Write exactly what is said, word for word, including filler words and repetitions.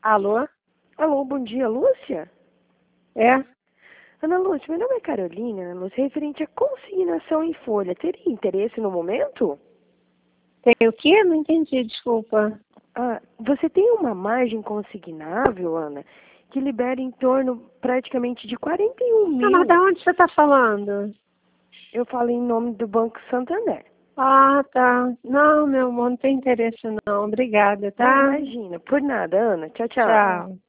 Alô? Alô, bom dia, Lúcia? É? Ana Lúcia, meu nome é Carolina, Ana Lúcia, referente à consignação em folha. Teria interesse no momento? Tem o quê? Não entendi, desculpa. Ah, você tem uma margem consignável, Ana, que libera em torno praticamente de quarenta e um Ah, mas mil. da onde você está falando? Eu falo em nome do Banco Santander. Ah, tá. Não, meu amor, não tem interesse não. Obrigada, Ah, tá? imagina, por nada, Ana. Tchau, tchau. Tchau.